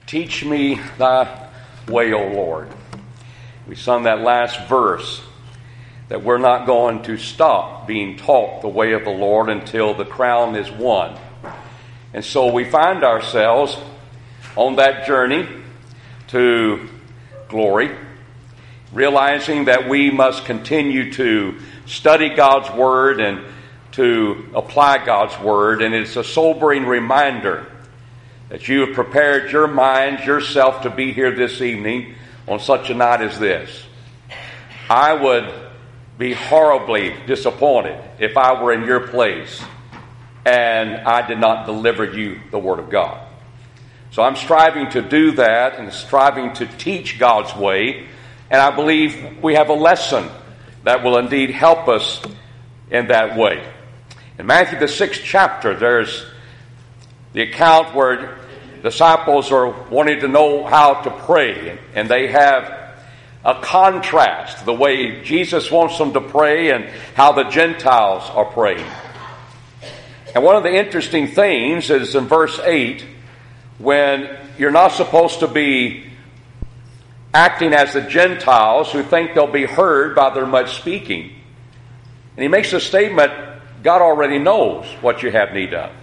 Teach me thy way, O Lord. We sung that last verse that we're not going to stop being taught the way of the Lord until the crown is won. And so we find ourselves on that journey to glory, realizing that we must continue to study God's Word and to apply God's Word. And it's a sobering reminder that you have prepared your mind, yourself, to be here this evening on such a night as this. I would be horribly disappointed if I were in your place and I did not deliver you the Word of God. So I'm striving to do that and striving to teach God's way, and I believe we have a lesson that will indeed help us in that way. In Matthew the 6th chapter, there's the account where disciples are wanting to know how to pray, and they have a contrast, the way Jesus wants them to pray and how the Gentiles are praying. And one of the interesting things is in verse 8, when you're not supposed to be acting as the Gentiles who think they'll be heard by their much speaking. And he makes a statement, God already knows what you have need of.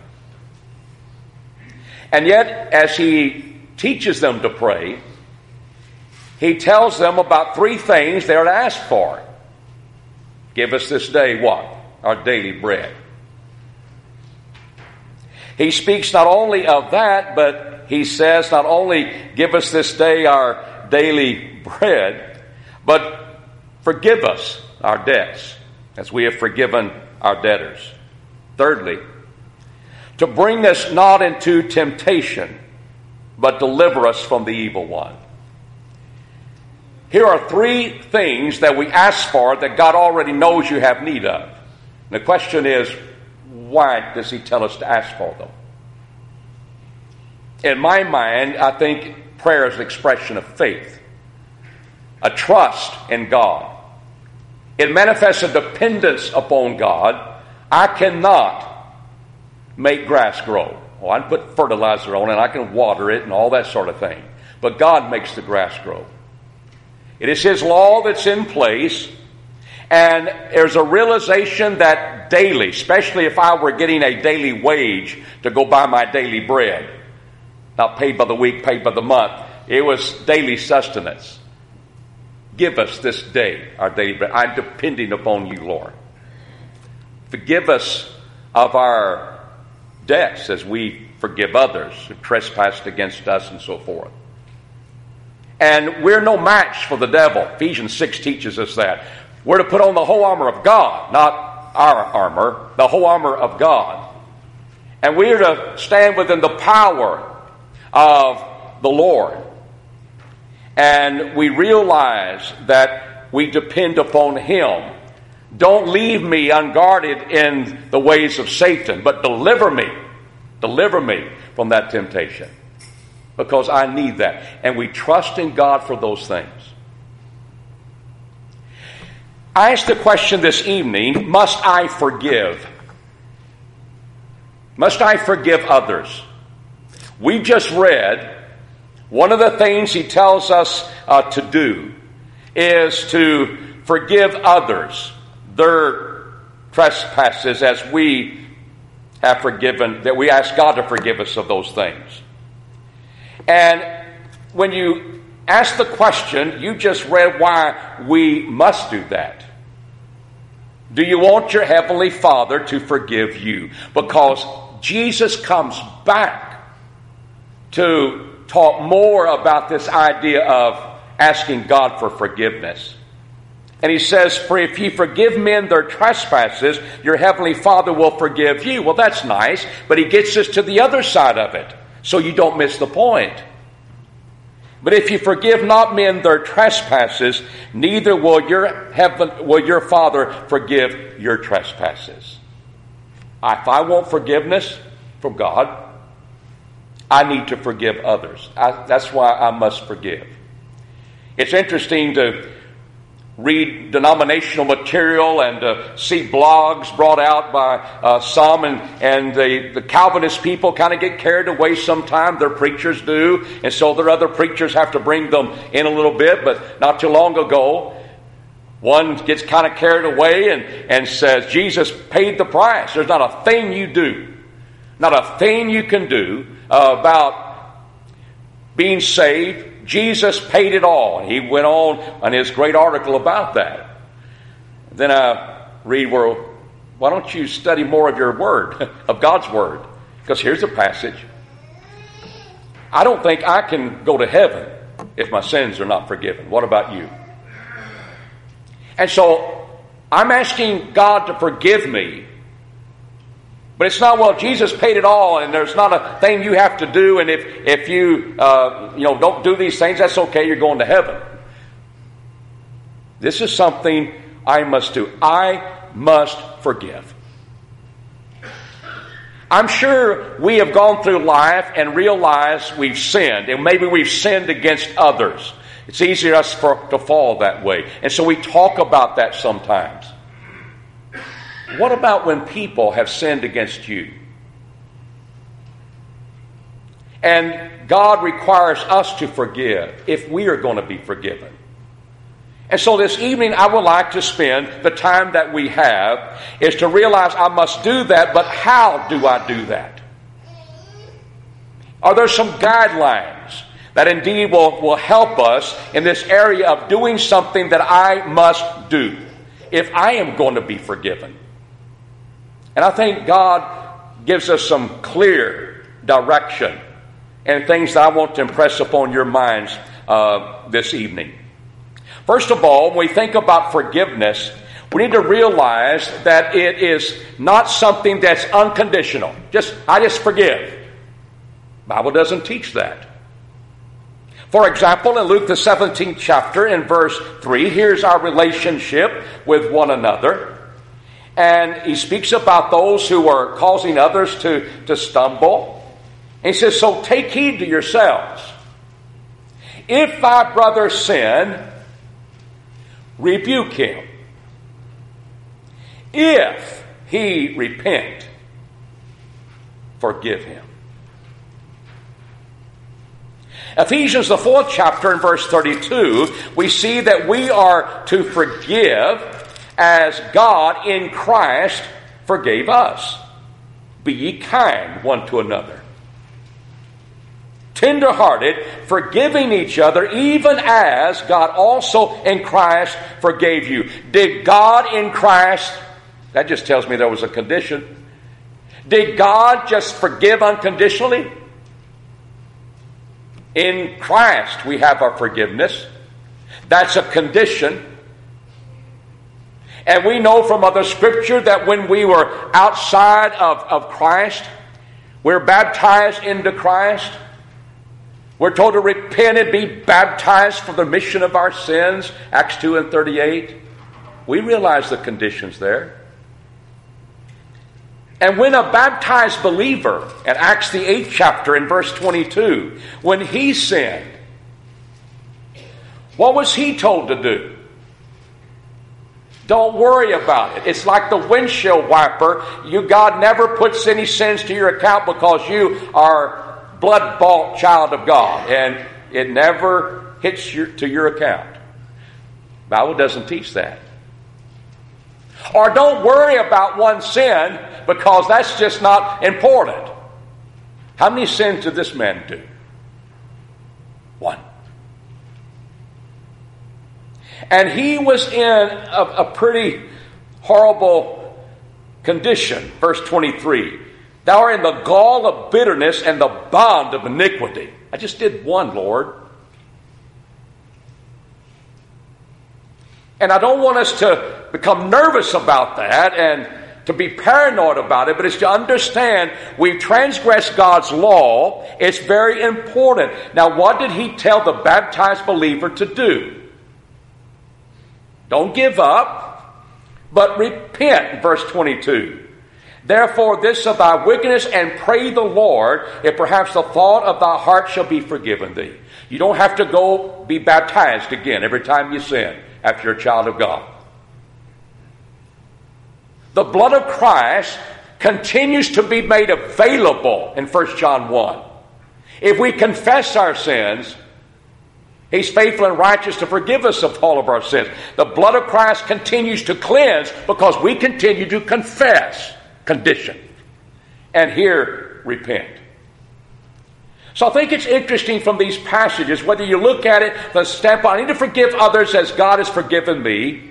And yet, as he teaches them to pray, he tells them about three things they're to ask for. Give us this day what? Our daily bread. He speaks not only of that, but he says not only give us this day our daily bread, but forgive us our debts as we have forgiven our debtors. Thirdly, to bring us not into temptation, but deliver us from the evil one. Here are three things that we ask for that God already knows you have need of. And the question is, why does he tell us to ask for them? In my mind, I think prayer is an expression of faith, a trust in God. It manifests a dependence upon God. I cannot make grass grow. Oh, I can put fertilizer on it, and I can water it and all that sort of thing. But God makes the grass grow. It is his law that's in place, and there's a realization that daily, especially if I were getting a daily wage to go buy my daily bread, not paid by the week, paid by the month, it was daily sustenance. Give us this day our daily bread. I'm depending upon you, Lord. Forgive us of our debts as we forgive others who trespassed against us and so forth. And we're no match for the devil. Ephesians 6 teaches us that. We're to put on the whole armor of God, not our armor, the whole armor of God. And we are to stand within the power of the Lord. And we realize that we depend upon him. Don't leave me unguarded in the ways of Satan, but deliver me from that temptation, because I need that. And we trust in God for those things. I asked the question this evening, must I forgive? Must I forgive others? We just read, one of the things he tells us to do is to forgive others their trespasses as we have forgiven, that we ask God to forgive us of those things. And when you ask the question, you just read why we must do that. Do you want your Heavenly Father to forgive you? Because Jesus comes back to talk more about this idea of asking God for forgiveness. And he says, for if ye forgive men their trespasses, your Heavenly Father will forgive you. Well, that's nice, but he gets us to the other side of it, so you don't miss the point. But if you forgive not men their trespasses, neither will your Father forgive your trespasses. If I want forgiveness from God, I need to forgive others. That's why I must forgive. It's interesting to read denominational material and see blogs brought out by some, and the Calvinist people kind of get carried away sometimes. Their preachers do, and so their other preachers have to bring them in a little bit. But not too long ago, one gets kind of carried away and says, Jesus paid the price. There's not a thing you do, not a thing you can do about being saved. Jesus paid it all. And he went on his great article about that. Then I read, well, why don't you study more of your word, of God's word? Because here's a passage. I don't think I can go to heaven if my sins are not forgiven. What about you? And so I'm asking God to forgive me. But it's not, well, Jesus paid it all, and there's not a thing you have to do, and if you don't do these things, that's okay, you're going to heaven. This is something I must do. I must forgive. I'm sure we have gone through life and realized we've sinned, and maybe we've sinned against others. It's easier for us to fall that way. And so we talk about that sometimes. What about when people have sinned against you? And God requires us to forgive if we are going to be forgiven. And so this evening I would like to spend the time that we have is to realize I must do that, but how do I do that? Are there some guidelines that indeed will help us in this area of doing something that I must do if I am going to be forgiven? And I think God gives us some clear direction and things that I want to impress upon your minds this evening. First of all, when we think about forgiveness, we need to realize that it is not something that's unconditional. I just forgive. The Bible doesn't teach that. For example, in Luke the 17th chapter in verse 3, here's our relationship with one another. And he speaks about those who are causing others to stumble. And he says, so take heed to yourselves. If thy brother sin, rebuke him. If he repent, forgive him. Ephesians the 4th chapter in verse 32, we see that we are to forgive as God in Christ forgave us. Be ye kind one to another, tender-hearted, forgiving each other, even as God also in Christ forgave you. Did God in Christ, that just tells me there was a condition. Did God just forgive unconditionally? In Christ we have our forgiveness. That's a condition. And we know from other scripture that when we were outside of Christ, we're baptized into Christ. We're told to repent and be baptized for the remission of our sins, Acts 2 and 38. We realize the conditions there. And when a baptized believer, in Acts the 8th chapter in verse 22, when he sinned, what was he told to do? Don't worry about it. It's like the windshield wiper. God never puts any sins to your account because you are blood-bought child of God. And it never hits to your account. The Bible doesn't teach that. Or don't worry about one sin because that's just not important. How many sins did this man do? One. And he was in a pretty horrible condition. Verse 23. Thou art in the gall of bitterness and the bond of iniquity. I just did one, Lord. And I don't want us to become nervous about that and to be paranoid about it, but it's to understand we've transgressed God's law. It's very important. Now, what did he tell the baptized believer to do? Don't give up, but repent, verse 22. Therefore, this of thy wickedness, and pray the Lord, if perhaps the thought of thy heart shall be forgiven thee. You don't have to go be baptized again every time you sin. after you're a child of God. The blood of Christ continues to be made available in 1 John 1. If we confess our sins, He's faithful and righteous to forgive us of all of our sins. The blood of Christ continues to cleanse because we continue to confess condition. And here, repent. So I think it's interesting from these passages, whether you look at it, the standpoint, I need to forgive others as God has forgiven me.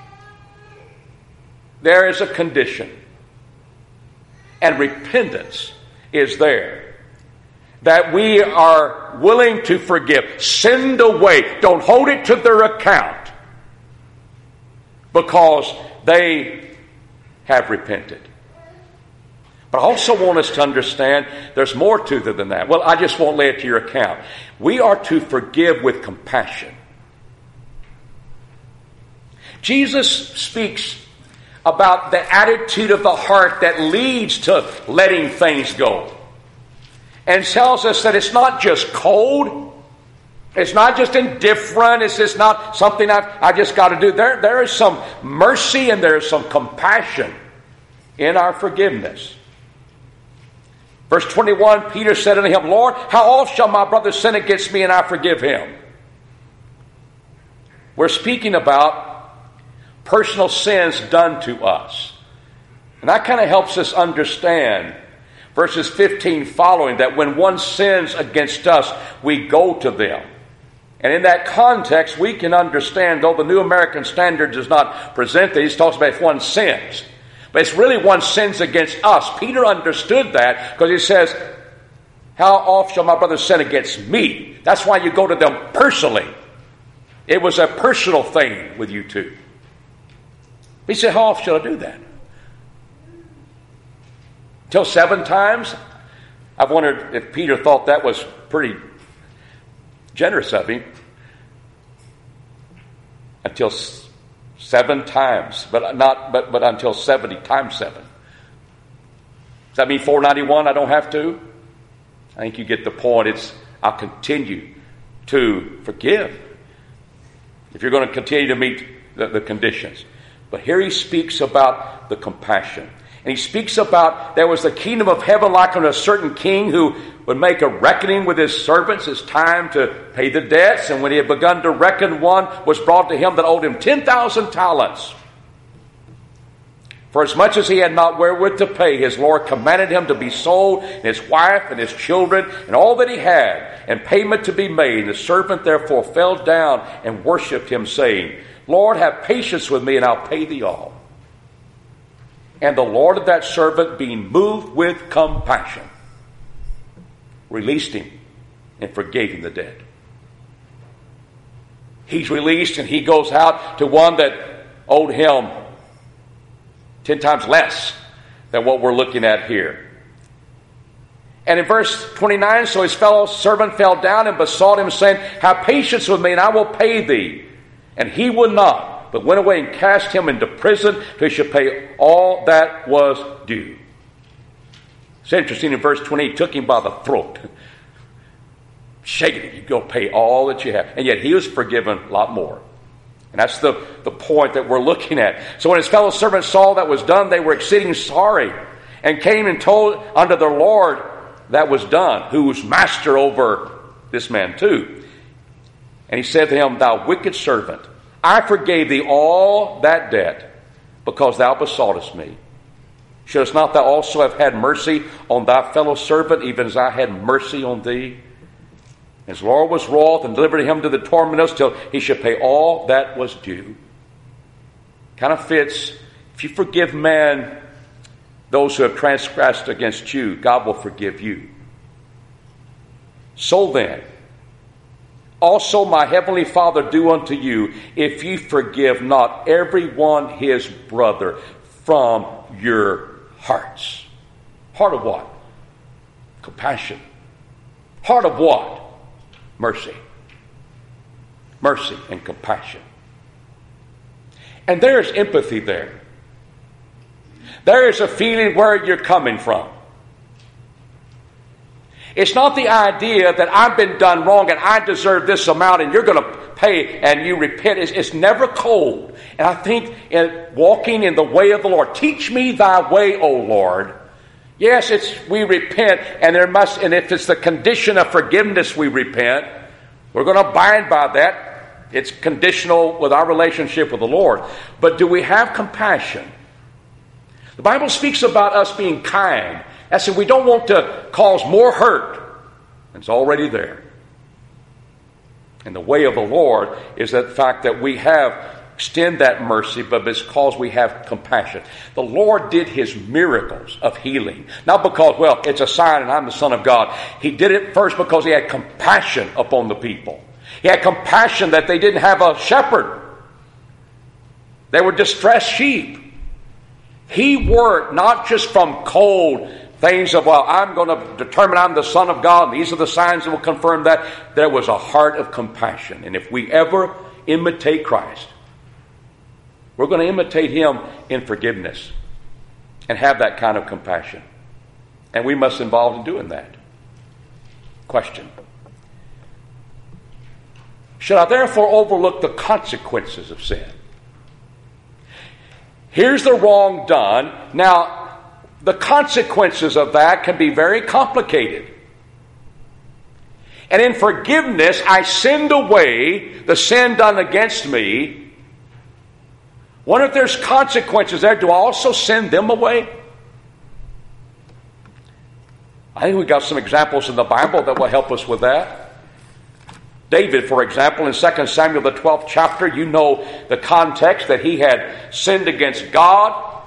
There is a condition. And repentance is there. That we are willing to forgive. Send away. Don't hold it to their account. Because they have repented. But I also want us to understand there's more to it than that. Well, I just won't lay it to your account. We are to forgive with compassion. Jesus speaks about the attitude of the heart that leads to letting things go. And tells us that it's not just cold. It's not just indifferent. It's just not something I just got to do. There is some mercy and there is some compassion in our forgiveness. Verse 21, Peter said unto him, Lord, how oft shall my brother sin against me and I forgive him? We're speaking about personal sins done to us. And that kind of helps us understand verses 15 following, that when one sins against us, we go to them. And in that context, we can understand, though the New American Standard does not present these, talks about if one sins. But it's really one sins against us. Peter understood that because he says, how oft shall my brother sin against me? That's why you go to them personally. It was a personal thing with you two. He said, how oft shall I do that? Till 7 times? I've wondered if Peter thought that was pretty generous of him. Until 7 times, but until 70 times 7. Does that mean 491? I don't have to? I think you get the point. I'll continue to forgive if you're going to continue to meet the conditions. But here he speaks about the compassion. And he speaks about there was the kingdom of heaven like unto a certain king who would make a reckoning with his servants. It's time to pay the debts. And when he had begun to reckon, one was brought to him that owed him 10,000 talents. For as much as he had not wherewith to pay, his Lord commanded him to be sold, and his wife and his children, and all that he had, and payment to be made. And the servant therefore fell down and worshipped him, saying, Lord, have patience with me, and I'll pay thee all. And the Lord of that servant, being moved with compassion, released him and forgave him the debt. He's released and he goes out to one that owed him 10 times less than what we're looking at here. And in verse 29, so his fellow servant fell down and besought him, saying, have patience with me, and I will pay thee. And he would not, but went away and cast him into prison till he should pay all that was due. It's interesting, in verse 20, he took him by the throat, shaking him. You go pay all that you have. And yet he was forgiven a lot more. And that's the point that we're looking at. So when his fellow servants saw that was done, they were exceeding sorry, and came and told unto their Lord that was done, who was master over this man too. And he said to him, thou wicked servant, I forgave thee all that debt, because thou besoughtest me. Shouldst not thou also have had mercy on thy fellow servant, even as I had mercy on thee? His Lord was wroth, and delivered him to the tormentors till he should pay all that was due. Kind of fits. If you forgive man, those who have transgressed against you, God will forgive you. So then, also my heavenly Father do unto you, if ye forgive not every one his brother from your hearts. Heart of what? Compassion. Heart of what? Mercy. Mercy and compassion. And there is empathy there. There is a feeling where you're coming from. It's not the idea that I've been done wrong and I deserve this amount and you're going to pay and you repent. It's never cold. And I think in walking in the way of the Lord, teach me thy way, O Lord. Yes, we repent, and if it's the condition of forgiveness we repent, we're going to abide by that. It's conditional with our relationship with the Lord. But do we have compassion? The Bible speaks about us being kind. That's if we don't want to cause more hurt. It's already there. And the way of the Lord is the fact that we extend that mercy, but it's because we have compassion. The Lord did his miracles of healing, not because, well, it's a sign and I'm the Son of God. He did it first because he had compassion upon the people. He had compassion that they didn't have a shepherd. They were distressed sheep. He worked not just from cold things of, well, I'm going to determine I'm the Son of God, and these are the signs that will confirm that. There was a heart of compassion. And if we ever imitate Christ, we're going to imitate him in forgiveness and have that kind of compassion. And we must involve in doing that. Question. Should I therefore overlook the consequences of sin? Here's the wrong done. Now, the consequences of that can be very complicated. And in forgiveness, I sinned away the sin done against me. Wonder if there's consequences there. Do I also send them away? I think we've got some examples in the Bible that will help us with that. David, for example, in 2 Samuel, the 12th chapter, you know the context that he had sinned against God,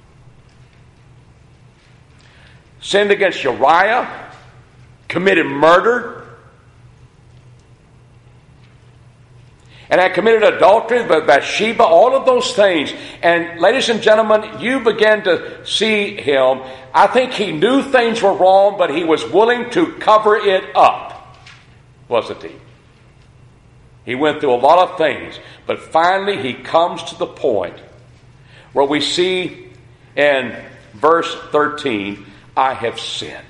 sinned against Uriah, committed murder, and had committed adultery with Bathsheba, all of those things. And ladies and gentlemen, you begin to see him. I think he knew things were wrong, but he was willing to cover it up, wasn't he? He went through a lot of things, but finally he comes to the point where we see in verse 13, I have sinned.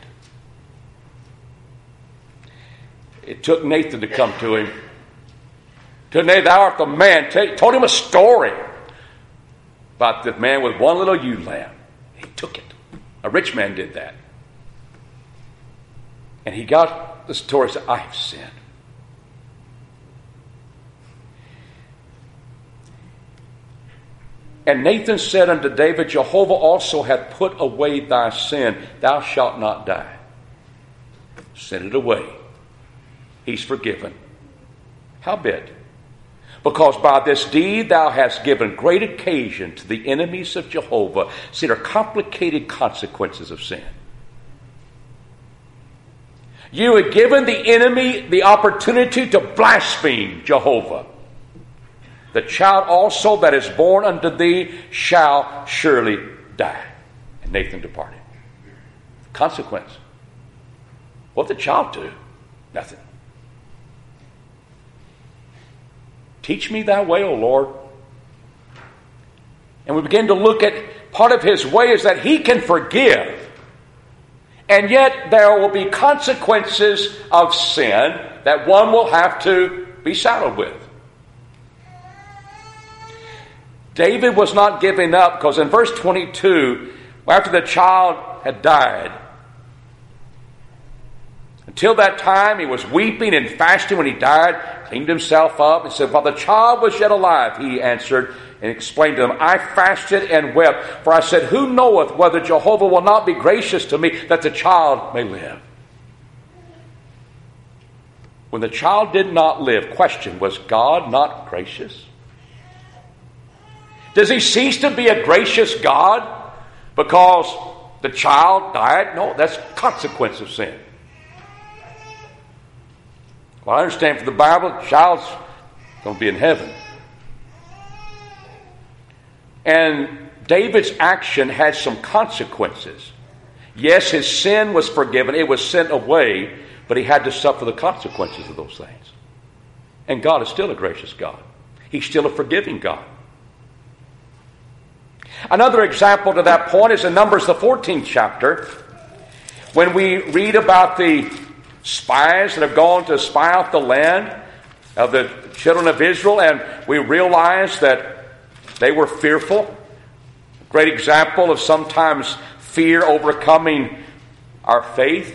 It took Nathan to come to him. Today thou art the man. Told him a story about the man with one little ewe lamb. He took it. A rich man did that. And he got the story and said, I have sinned. And Nathan said unto David, Jehovah also hath put away thy sin. Thou shalt not die. Send it away. He's forgiven. Howbeit? Because by this deed thou hast given great occasion to the enemies of Jehovah. See, there are complicated consequences of sin. You have given the enemy the opportunity to blaspheme Jehovah. The child also that is born unto thee shall surely die. And Nathan departed. Consequence. What did the child do? Nothing. Teach me thy way, O Lord. And we begin to look at part of his way is that he can forgive. And yet there will be consequences of sin that one will have to be saddled with. David was not giving up because in verse 22, after the child had died, until that time he was weeping and fasting when he died, cleaned himself up and said, while the child was yet alive, he answered and explained to them, I fasted and wept, for I said, who knoweth whether Jehovah will not be gracious to me that the child may live? When the child did not live, question, was God not gracious? Does he cease to be a gracious God because the child died? No, that's consequence of sin. Well, I understand from the Bible, the child's going to be in heaven. And David's action had some consequences. Yes, his sin was forgiven. It was sent away, but he had to suffer the consequences of those things. And God is still a gracious God. He's still a forgiving God. Another example to that point is in Numbers, the 14th chapter, when we read about the spies that have gone to spy out the land of the children of Israel, and we realize that they were fearful. A great example of sometimes fear overcoming our faith.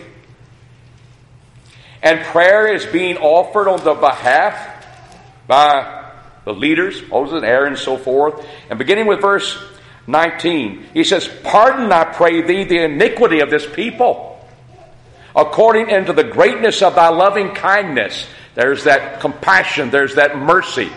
And prayer is being offered on the behalf by the leaders, Moses, Aaron, and so forth. And beginning with verse 19, he says, "Pardon, I pray thee, the iniquity of this people, according unto the greatness of thy loving kindness." There's that compassion, there's that mercy.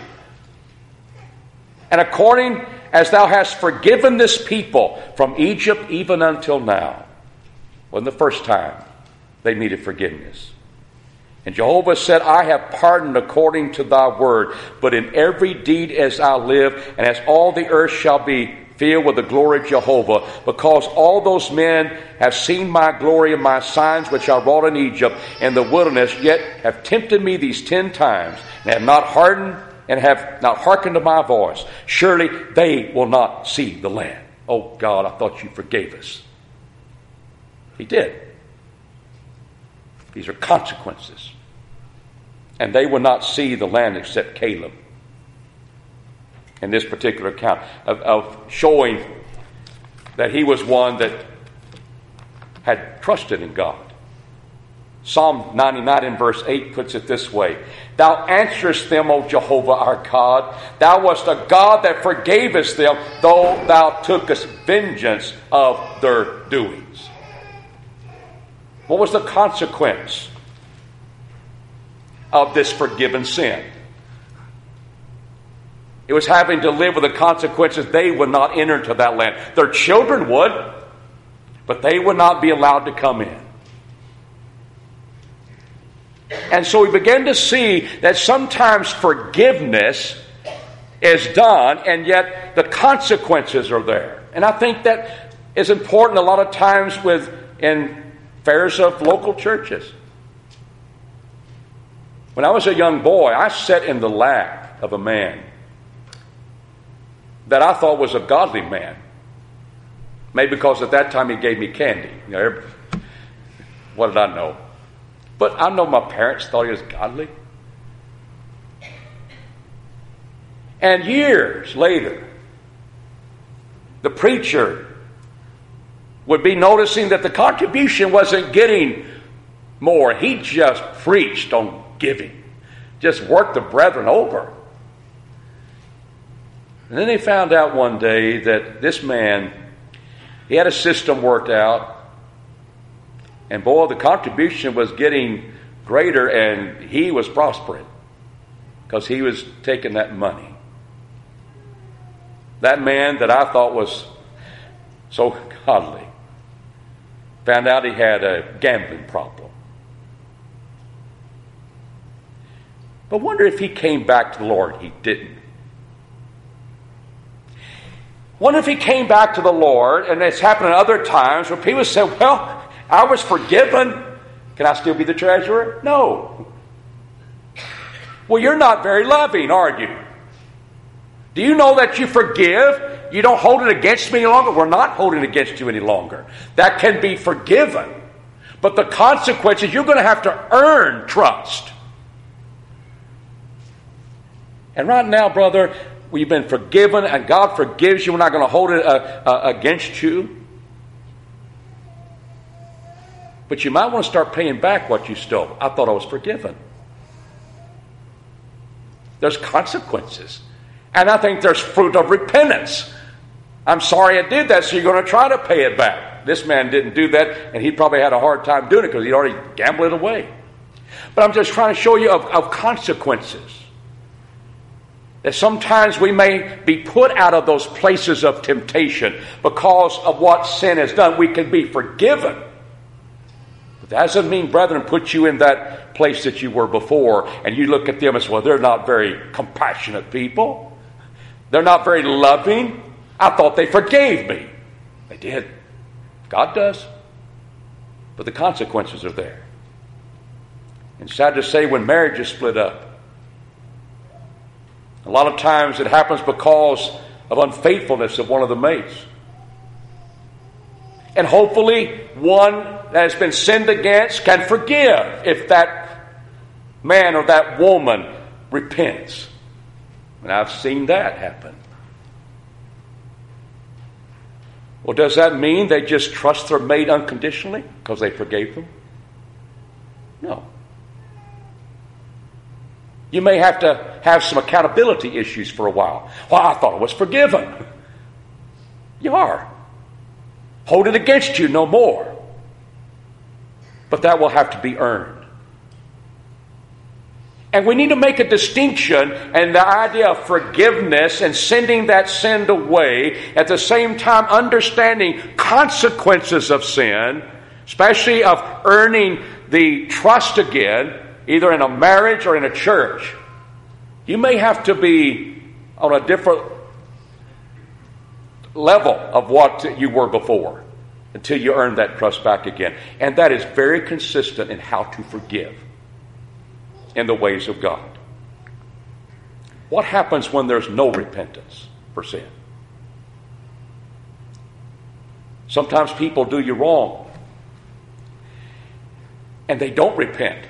"And according as thou hast forgiven this people from Egypt even until now." Wasn't the first time they needed forgiveness. "And Jehovah said, I have pardoned according to thy word, but in every deed as I live, and as all the earth shall be filled with the glory of Jehovah, because all those men have seen my glory and my signs which I wrought in Egypt in the wilderness, yet have tempted me these 10 times, and have not hardened and have not hearkened to my voice. Surely they will not see the land." Oh God, I thought you forgave us. He did. These are consequences. And they will not see the land except Caleb. In this particular account of showing that he was one that had trusted in God. Psalm 99 in verse 8 puts it this way: "Thou answerest them, O Jehovah our God. Thou wast a God that forgavest them, though thou tookest vengeance of their doings." What was the consequence of this forgiven sin? It was having to live with the consequences. They would not enter into that land. Their children would, but they would not be allowed to come in. And so we begin to see that sometimes forgiveness is done, and yet the consequences are there. And I think that is important a lot of times in affairs of local churches. When I was a young boy, I sat in the lap of a man that I thought was a godly man. Maybe because at that time he gave me candy. You know, what did I know? But I know my parents thought he was godly. And years later, the preacher would be noticing that the contribution wasn't getting more. He just preached on giving. Just worked the brethren over. And then they found out one day that this man, he had a system worked out. And boy, the contribution was getting greater, and he was prospering because he was taking that money. That man that I thought was so godly found out he had a gambling problem. But wonder if he came back to the Lord. He didn't. Wonder if he came back to the Lord, and it's happened at other times where people say, well, I was forgiven. Can I still be the treasurer? No. Well, you're not very loving, are you? Do you know that you forgive? You don't hold it against me any longer? We're not holding it against you any longer. That can be forgiven. But the consequences, you're going to have to earn trust. And right now, brother, we've been forgiven and God forgives you. We're not going to hold it against you. But you might want to start paying back what you stole. I thought I was forgiven. There's consequences. And I think there's fruit of repentance. I'm sorry I did that, so you're going to try to pay it back. This man didn't do that, and he probably had a hard time doing it because he'd already gambled it away. But I'm just trying to show you of consequences. That sometimes we may be put out of those places of temptation because of what sin has done. We can be forgiven. But that doesn't mean, brethren, put you in that place that you were before, and you look at them and say, well, they're not very compassionate people. They're not very loving. I thought they forgave me. They did. God does. But the consequences are there. And sad to say, when marriages split up, a lot of times it happens because of unfaithfulness of one of the mates. And hopefully one that has been sinned against can forgive if that man or that woman repents. And I've seen that happen. Well, does that mean they just trust their mate unconditionally because they forgave them? No. You may have to have some accountability issues for a while. Well, I thought I was forgiven. You are. Hold it against you no more. But that will have to be earned. And we need to make a distinction in the idea of forgiveness and sending that sin away, at the same time understanding consequences of sin, especially of earning the trust again, either in a marriage or in a church. You may have to be on a different level of what you were before until you earn that trust back again. And that is very consistent in how to forgive in the ways of God. What happens when there's no repentance for sin? Sometimes people do you wrong and they don't repent.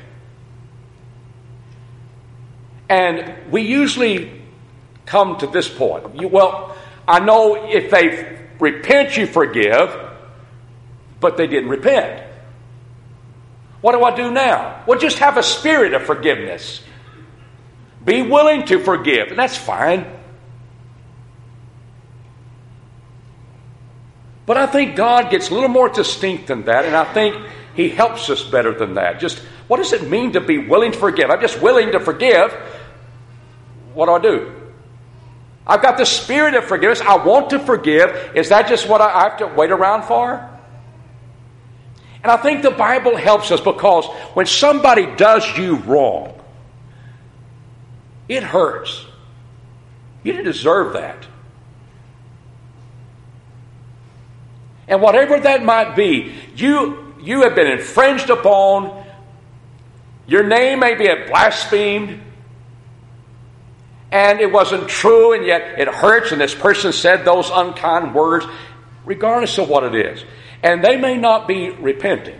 And we usually come to this point. I know if they repent, you forgive, but they didn't repent. What do I do now? Well, just have a spirit of forgiveness. Be willing to forgive, and that's fine. But I think God gets a little more distinct than that, and I think He helps us better than that. Just, what does it mean to be willing to forgive? I'm just willing to forgive. What do? I've got the spirit of forgiveness. I want to forgive. Is that just what I have to wait around for? And I think the Bible helps us, because when somebody does you wrong, it hurts. You didn't deserve that. And whatever that might be, you have been infringed upon. Your name may be blasphemed. And it wasn't true, and yet it hurts, and this person said those unkind words, regardless of what it is. And they may not be repenting.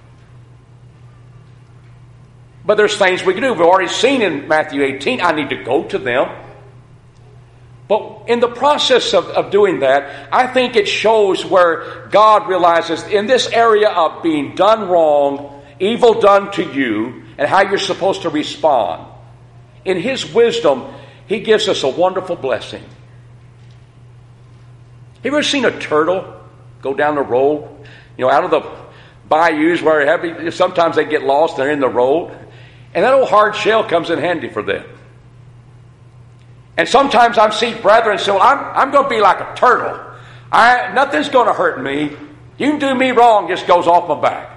But there's things we can do. We've already seen in Matthew 18, I need to go to them. But in the process of doing that, I think it shows where God realizes in this area of being done wrong, evil done to you, and how you're supposed to respond. In His wisdom, He gives us a wonderful blessing. Have you ever seen a turtle go down the road? Out of the bayous where sometimes they get lost, they're in the road. And that old hard shell comes in handy for them. And sometimes I see brethren say, well, I'm going to be like a turtle. Nothing's going to hurt me. You can do me wrong, just goes off my back.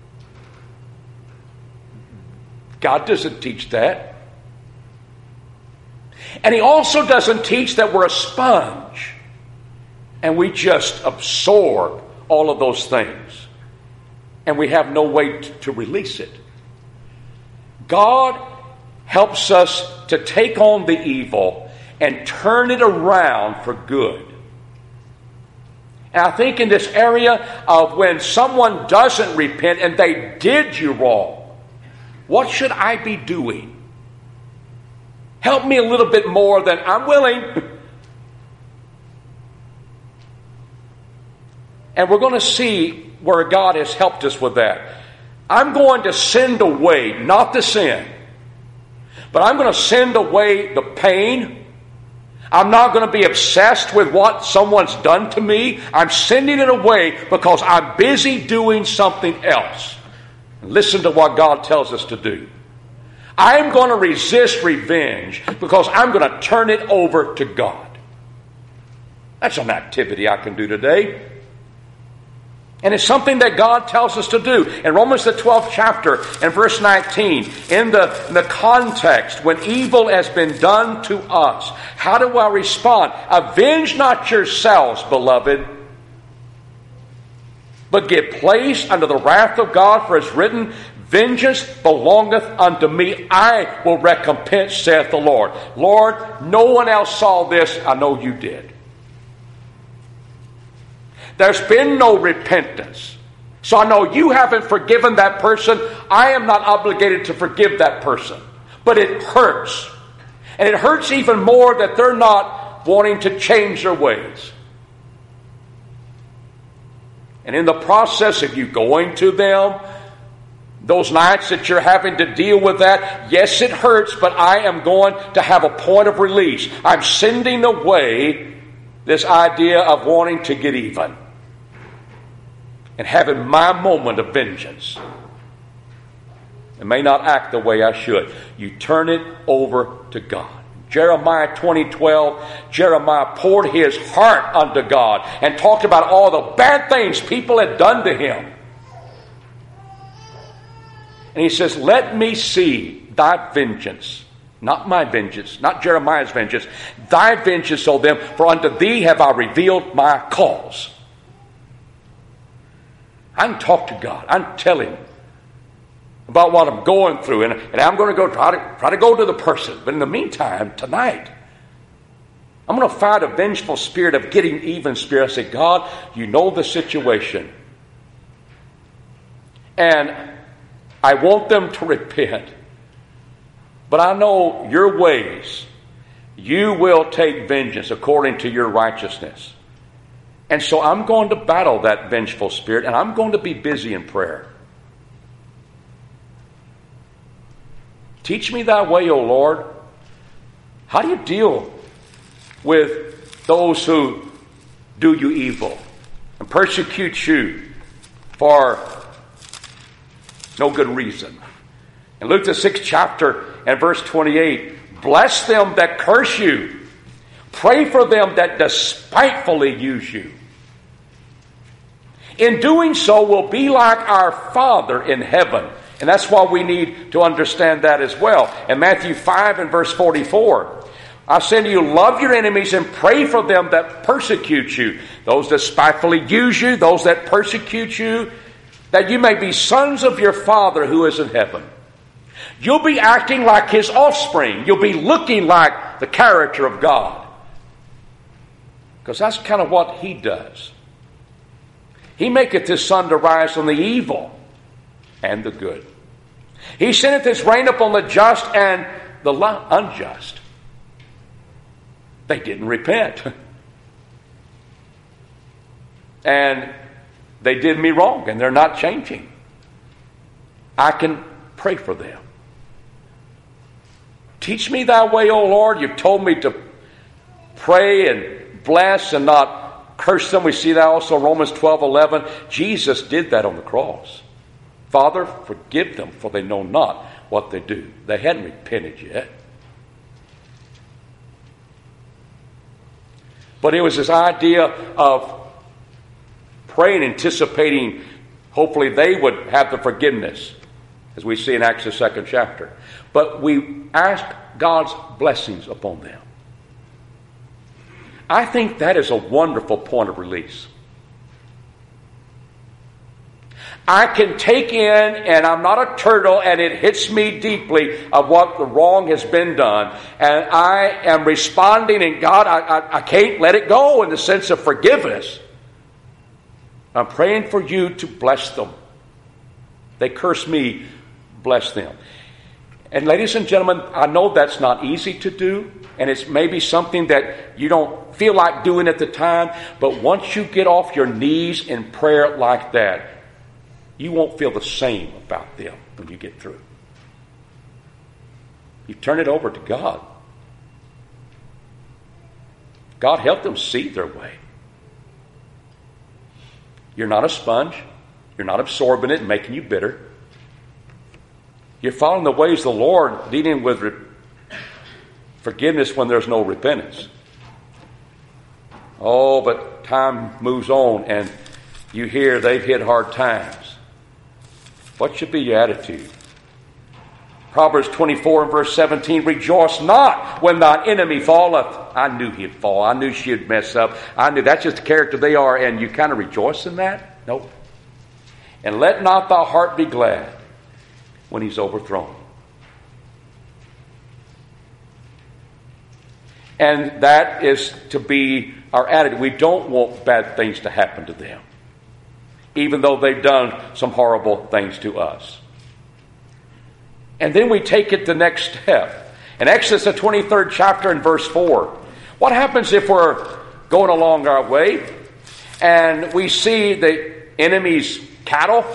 God doesn't teach that. And He also doesn't teach that we're a sponge and we just absorb all of those things and we have no way to release it. God helps us to take on the evil and turn it around for good. And I think in this area of when someone doesn't repent and they did you wrong, what should I be doing? Help me a little bit more than I'm willing. And we're going to see where God has helped us with that. I'm going to send away, not the sin, but I'm going to send away the pain. I'm not going to be obsessed with what someone's done to me. I'm sending it away because I'm busy doing something else. Listen to what God tells us to do. I'm going to resist revenge because I'm going to turn it over to God. That's an activity I can do today. And it's something that God tells us to do. In Romans the 12th chapter and verse 19, in the context, when evil has been done to us, how do I respond? Avenge not yourselves, beloved, but give place unto the wrath of God, for it's written, vengeance belongeth unto me, I will recompense, saith the Lord. Lord, no one else saw this, I know you did. There's been no repentance. So I know you haven't forgiven that person. I am not obligated to forgive that person. But it hurts. And it hurts even more that they're not wanting to change their ways. And in the process of you going to them, those nights that you're having to deal with that, yes, it hurts, but I am going to have a point of release. I'm sending away this idea of wanting to get even and having my moment of vengeance. I may not act the way I should. You turn it over to God. Jeremiah 20:12, Jeremiah poured his heart unto God and talked about all the bad things people had done to him. And he says, let me see thy vengeance, not my vengeance, not Jeremiah's vengeance, thy vengeance, O them, for unto thee have I revealed my cause. I can talk to God. I can tell him about what I'm going through, and I'm going to go try to go to the person. But in the meantime, tonight, I'm going to fight a vengeful spirit of getting even spirit. I say, God, you know the situation. And I want them to repent. But I know your ways. You will take vengeance according to your righteousness. And so I'm going to battle that vengeful spirit, and I'm going to be busy in prayer. Teach me thy way, O Lord. How do you deal with those who do you evil and persecute you for no good reason? In Luke the 6th chapter and verse 28, bless them that curse you. Pray for them that despitefully use you. In doing so, we'll be like our Father in heaven. And that's why we need to understand that as well. In Matthew 5 and verse 44, I say to you, love your enemies and pray for them that persecute you. Those that spitefully use you, those that persecute you, that you may be sons of your Father who is in heaven. You'll be acting like his offspring. You'll be looking like the character of God. Because that's kind of what he does. He maketh his sun to rise on the evil and the good. He sendeth his rain upon the just and the unjust. They didn't repent. And they did me wrong, and they're not changing. I can pray for them. Teach me thy way, O Lord. You've told me to pray and bless and not curse them. We see that also in Romans 12:11. Jesus did that on the cross. Father, forgive them, for they know not what they do. They hadn't repented yet. But it was this idea of praying, anticipating, hopefully they would have the forgiveness, as we see in Acts the 2nd chapter. But we ask God's blessings upon them. I think that is a wonderful point of release. I can take in, and I'm not a turtle, and it hits me deeply of what the wrong has been done. And I am responding, and God, I can't let it go in the sense of forgiveness. I'm praying for you to bless them. They curse me, bless them. And ladies and gentlemen, I know that's not easy to do, and it's maybe something that you don't feel like doing at the time, but once you get off your knees in prayer like that, you won't feel the same about them when you get through. You turn it over to God. God, help them see their way. You're not a sponge. You're not absorbing it and making you bitter. You're following the ways of the Lord, dealing with forgiveness when there's no repentance. Oh, but time moves on and you hear they've hit hard times. What should be your attitude? Proverbs 24 and verse 17, rejoice not when thine enemy falleth. I knew he'd fall. I knew she'd mess up. I knew that's just the character they are, and you kind of rejoice in that? Nope. And let not thy heart be glad when he's overthrown. And that is to be our attitude. We don't want bad things to happen to them. even though they've done some horrible things to us. And then we take it the next step. In Exodus, the 23rd chapter and verse 4, what happens if we're going along our way and we see the enemy's cattle?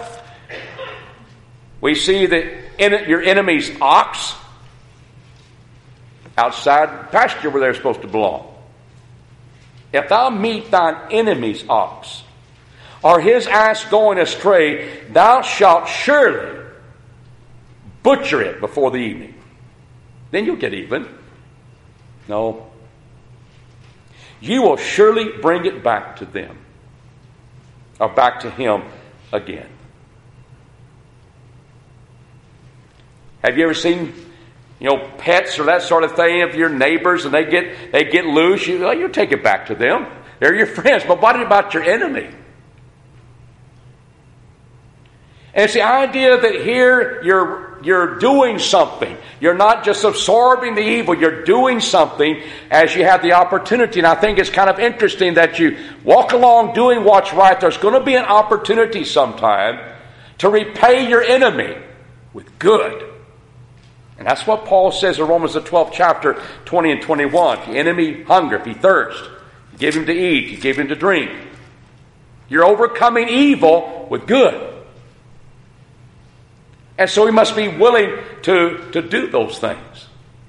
We see your enemy's ox outside pasture where they're supposed to belong. If thou meet thine enemy's ox, or his ass going astray, thou shalt surely butcher it before the evening. Then you'll get even. No. You will surely bring it back to them, or back to him again. Have you ever seen, pets or that sort of thing of your neighbors, and they get loose? You take it back to them. They're your friends. But what about your enemy? And it's the idea that here you're doing something. You're not just absorbing the evil. You're doing something as you have the opportunity. And I think it's kind of interesting that you walk along doing what's right. There's going to be an opportunity sometime to repay your enemy with good. And that's what Paul says in Romans the 12th chapter, 20 and 21. If the enemy hunger, if he thirst, you give him to eat, you give him to drink. You're overcoming evil with good. And so we must be willing to do those things.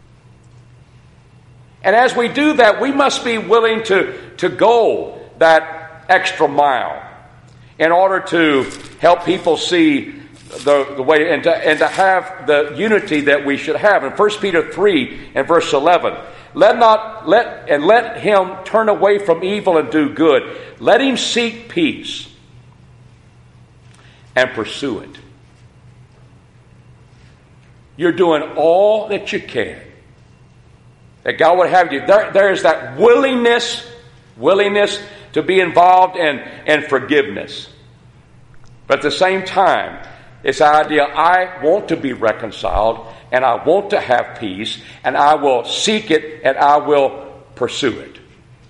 And as we do that, we must be willing to go that extra mile in order to help people see the way and to have the unity that we should have. In 1 Peter 3 and verse 11, let him turn away from evil and do good. Let him seek peace and pursue it. You're doing all that you can, that God would have you. There is that willingness to be involved in forgiveness. But at the same time, it's the idea, I want to be reconciled, and I want to have peace, and I will seek it, and I will pursue it.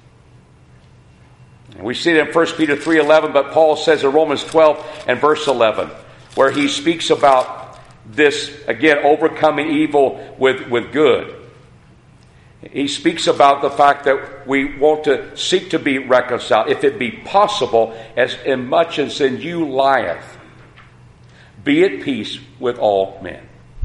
And we see it in 1 Peter 3:11, but Paul says in Romans 12 and verse 11, where he speaks about this, again, overcoming evil with good. He speaks about the fact that we want to seek to be reconciled, if it be possible, as much as in you lieth. Be at peace with all men.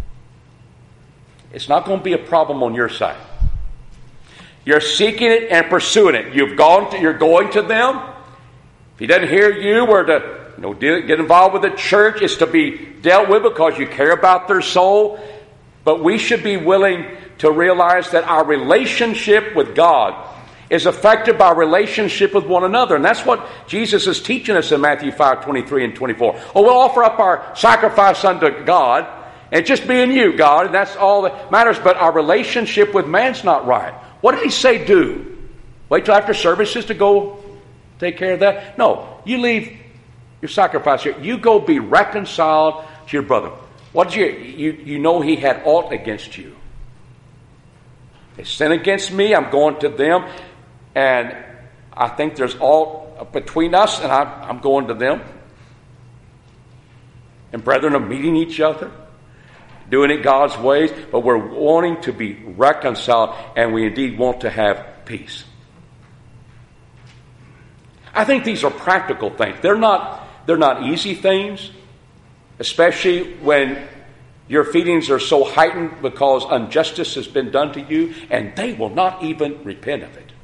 It's not going to be a problem on your side. You're seeking it and pursuing it. You're going to them. If he doesn't hear you, or to get involved with the church, is to be dealt with because you care about their soul. But we should be willing to realize that our relationship with God is affected by relationship with one another. And that's what Jesus is teaching us in Matthew 5:23 and 24. We'll offer up our sacrifice unto God, and just being you, God, and that's all that matters. But our relationship with man's not right. What did he say do? Wait till after services to go take care of that? No, you leave your sacrifice here. You go be reconciled to your brother. What did you know he had aught against you? They sin against me, I'm going to them, and I think there's aught between us, and I'm going to them. And brethren are meeting each other, doing it God's ways, but we're wanting to be reconciled, and we indeed want to have peace. I think these are practical things. They're not easy things, especially when your feelings are so heightened because injustice has been done to you, and they will not even repent of it.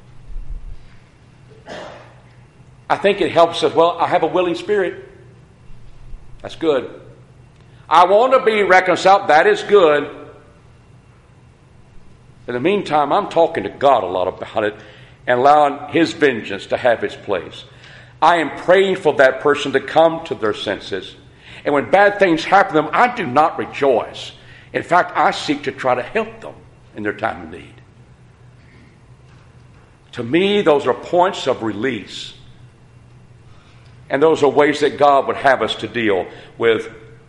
I think it helps us. Well, I have a willing spirit. That's good. I want to be reconciled. That is good. In the meantime, I'm talking to God a lot about it and allowing His vengeance to have its place. I am praying for that person to come to their senses. And when bad things happen to them, I do not rejoice. In fact, I seek to try to help them in their time of need. To me, those are points of release. And those are ways that God would have us to deal with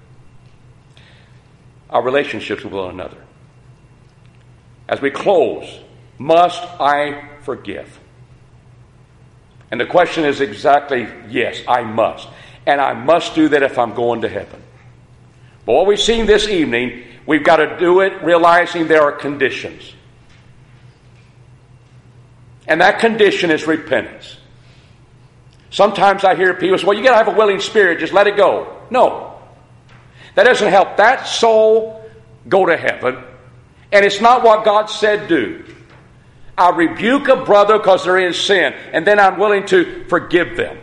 our relationships with one another. As we close, must I forgive? And the question is exactly, yes, I must. And I must do that if I'm going to heaven. But what we've seen this evening, we've got to do it realizing there are conditions. And that condition is repentance. Sometimes I hear people say, well, you got to have a willing spirit, just let it go. No. That doesn't help that soul go to heaven. And it's not what God said do. I rebuke a brother because they're in sin, and then I'm willing to forgive them.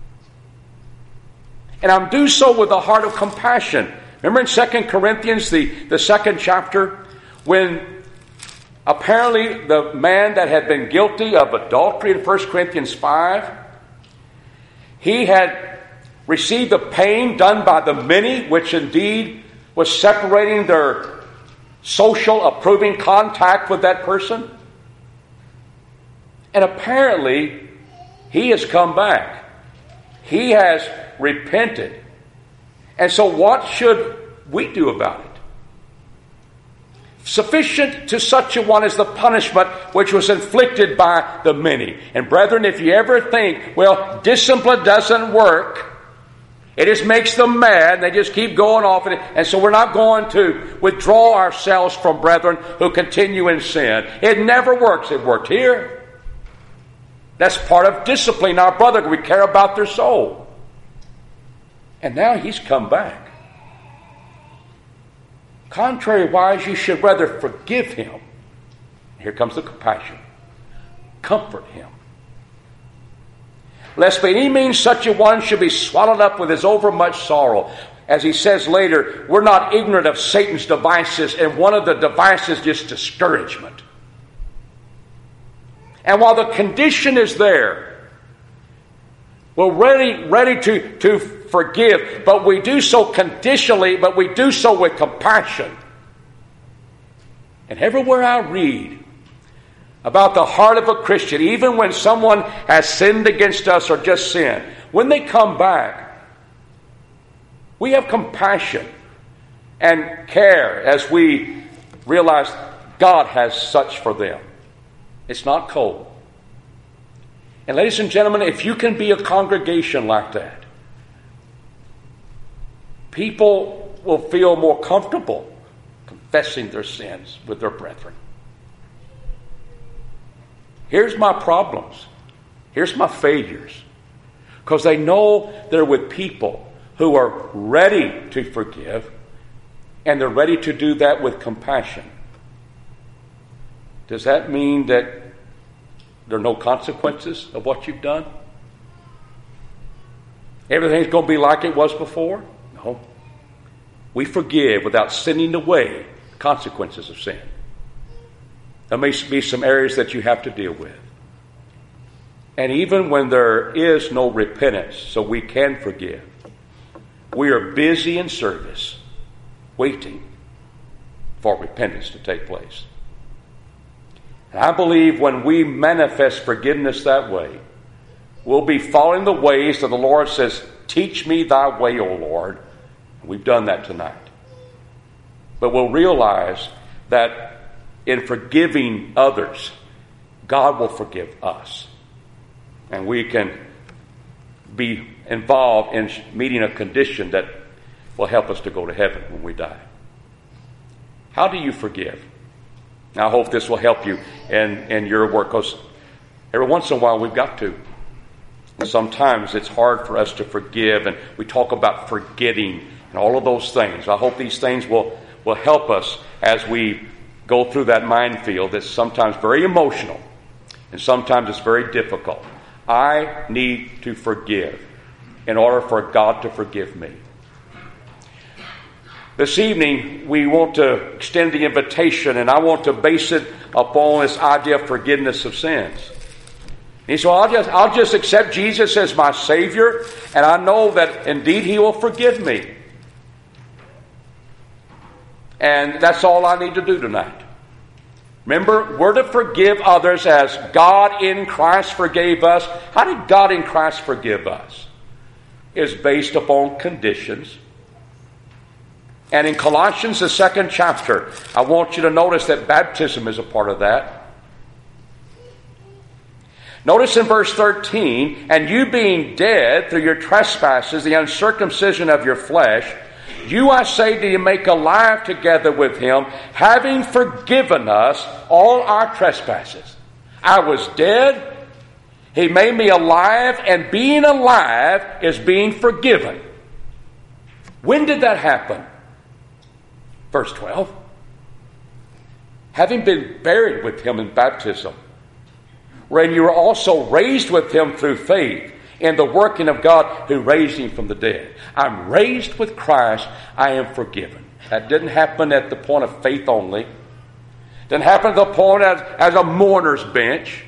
And I'm do so with a heart of compassion. Remember in 2 Corinthians, the second chapter, when apparently the man that had been guilty of adultery in 1 Corinthians 5, he had received the pain done by the many, which indeed was separating their social approving contact with that person. And apparently, he has come back. He has repented. And so what should we do about it? Sufficient to such a one is the punishment which was inflicted by the many. And brethren, if you ever think, well, discipline doesn't work, it just makes them mad, they just keep going off in it, and so we're not going to withdraw ourselves from brethren who continue in sin. It never works. It worked here. That's part of discipline our brother. We care about their soul. And now he's come back. Contrariwise, you should rather forgive him. Here comes the compassion. Comfort him. Lest by any means such a one should be swallowed up with his overmuch sorrow. As he says later, we're not ignorant of Satan's devices, and one of the devices is discouragement. And while the condition is there, we're ready to forgive, but we do so conditionally, but we do so with compassion. And everywhere I read about the heart of a Christian, even when someone has sinned against us or just sinned, when they come back, we have compassion and care as we realize God has such for them. It's not cold. And ladies and gentlemen, if you can be a congregation like that, people will feel more comfortable confessing their sins with their brethren. Here's my problems. Here's my failures. Because they know they're with people who are ready to forgive, and they're ready to do that with compassion. Does that mean that there are no consequences of what you've done? Everything's going to be like it was before? No. We forgive without sending away consequences of sin. There may be some areas that you have to deal with. And even when there is no repentance, so we can forgive, we are busy in service, waiting for repentance to take place. And I believe when we manifest forgiveness that way, we'll be following the ways that the Lord says, teach me thy way, O Lord. And we've done that tonight. But we'll realize that in forgiving others, God will forgive us. And we can be involved in meeting a condition that will help us to go to heaven when we die. How do you forgive? Now, I hope this will help you in your work, because every once in a while we've got to. And sometimes it's hard for us to forgive, and we talk about forgetting and all of those things. I hope these things will help us as we go through that minefield that's sometimes very emotional and sometimes it's very difficult. I need to forgive in order for God to forgive me. This evening, we want to extend the invitation, and I want to base it upon this idea of forgiveness of sins. And so I'll just accept Jesus as my Savior, and I know that indeed He will forgive me. And that's all I need to do tonight. Remember, we're to forgive others as God in Christ forgave us. How did God in Christ forgive us? It's based upon conditions. And in Colossians, the 2nd chapter, I want you to notice that baptism is a part of that. Notice in verse 13, and you being dead through your trespasses, the uncircumcision of your flesh, you, I say to you, make alive together with him, having forgiven us all our trespasses. I was dead. He made me alive, and being alive is being forgiven. When did that happen? Verse 12. Having been buried with him in baptism, wherein you were also raised with him through faith in the working of God who raised him from the dead. I'm raised with Christ. I am forgiven. That didn't happen at the point of faith only. Didn't happen at the point as a mourner's bench.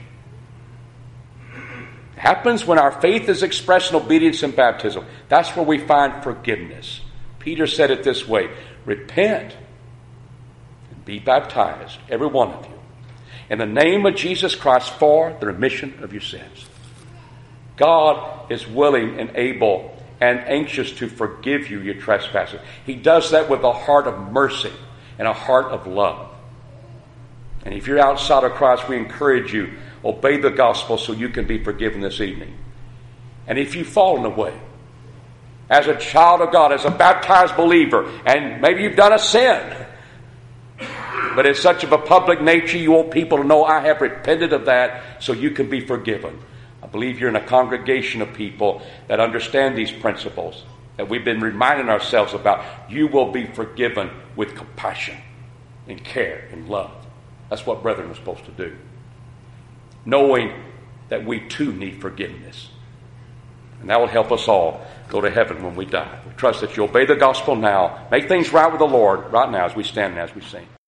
It happens when our faith is expressed in obedience in baptism. That's where we find forgiveness. Peter said it this way, repent and be baptized, every one of you, in the name of Jesus Christ for the remission of your sins. God is willing and able and anxious to forgive you your trespasses. He does that with a heart of mercy and a heart of love. And if you're outside of Christ, we encourage you, obey the gospel so you can be forgiven this evening. And if you've fallen away, as a child of God, as a baptized believer, and maybe you've done a sin, but it's such of a public nature, you want people to know I have repented of that so you can be forgiven. I believe you're in a congregation of people that understand these principles that we've been reminding ourselves about. You will be forgiven with compassion and care and love. That's what brethren are supposed to do. Knowing that we too need forgiveness. And that will help us all go to heaven when we die. We trust that you obey the gospel now. Make things right with the Lord right now as we stand and as we sing.